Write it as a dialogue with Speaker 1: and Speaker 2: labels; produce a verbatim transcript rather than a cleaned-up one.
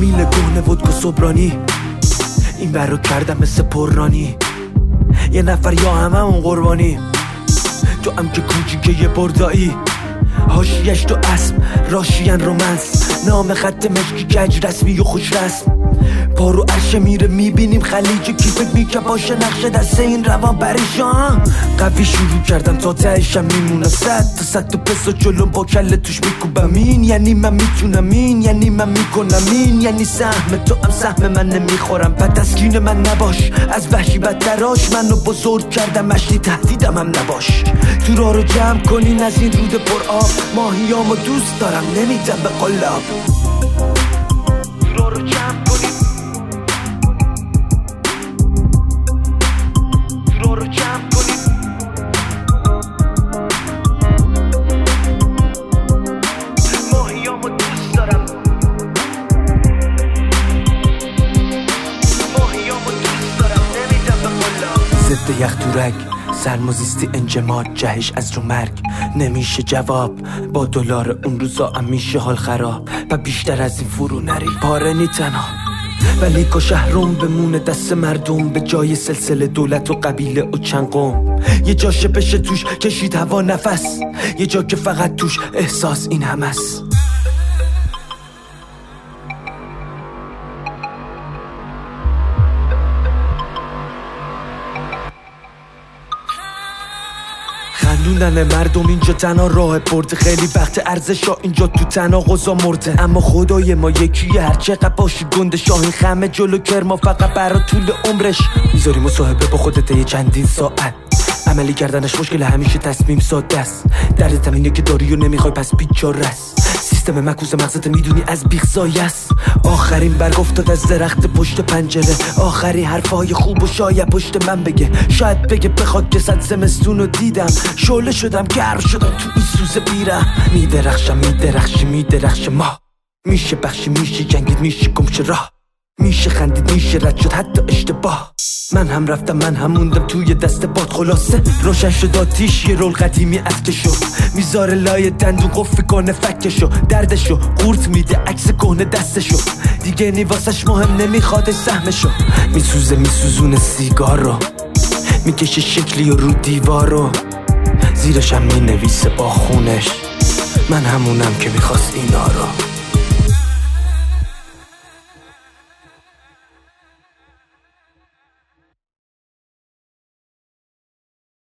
Speaker 1: میل گهنه ودکا صبرانی، این برو کردم مثل پررانی، یه نفر یا همه اون قربانی. تو هم که کوچیکه یه بردایی، حاشیه‌اش تو اسم راشیان رومنس، نام خط مشکی گج رسمی و خوش رسم. پارو عرشه میره میبینیم خلیج کیفت میکه باشه نقشه دست این روان پریشان. قوی شروع کردم تا تهشم میمونه صد تا صد تا پسا جلو با کله توش میکوبم. این یعنی من میتونم، این یعنی من میکنم، این یعنی سهم تو هم سهم من نمیخورم. پس تسکین من نباش، از وحشی بدتراش منو بزرگ کردم، مشتی تهدیدم هم نباش. تو راه رو جمع کنین از این رود پر آب، ماهیامو دوست دارم نمیدم به قلاب. تو راه رو جمع کنین، تو راه رو جمع کنین، ماهیامو دوست دارم، ماهیامو دوست دارم نمیدم به قلاب. ضد یخ تورک سرمازیستی انجماد، جهش از رو مرگ نمیشه جواب. با دلار اون روزا هم میشه حال خراب، و بیشتر از این فرو نری پاره نی تنها. ولی که شهرم بمونه دست مردم، به جای سلسله دولت و قبیله و چند قوم. یه جاشه بشه توش کشید هوا نفس، یه جا که فقط توش احساس این هم است. خندوندن مردم اینجا تنها راه برده، خیلی وقت ارزشا اینجا تو تناقضا مرده. اما خدای ما یکیه، هر چقدر باشی گنده شاهین خمه جلو کرما فقط برا طول عمرش. میذاری مصاحبه با خودت یه چندین ساعت، عملی کردنش مشکل همیشه تصمیم ساده است. دردت هم اینه که داری و نمیخوای پس بیچاره است. سیستم مکوس مغزت میدونی از بیخ زایه است. آخرین برگ افتاد از درخت پشت پنجره، آخرین حرفای خوب و شاید پشت من بگه. شاید بگه بخواد که صد زمستون رو دیدم، شعله شدم گرم شدم تو این سوز بیرم. میدرخشم میدرخشی میدرخش ما، میشه بخشی میشه جنگید میشه گمشه راه، میشه خندید میشه رد شد حتی اشتباه. من هم رفتم من هم موندم توی دست باد، خلاصه روشن شد آتیش یه رول قدیمی افکشو، میذاره لای دندون قفل کنه فکشو. دردشو قورت میده عکس کهنه دستشو، دیگه نیواسش مهم نمیخواد سهمشو. میسوزه میسوزونه سیگار رو، میکشه شکلی و رو دیوار رو، زیرش هم مینویسه با خونش من همونم که میخواست اینا رو.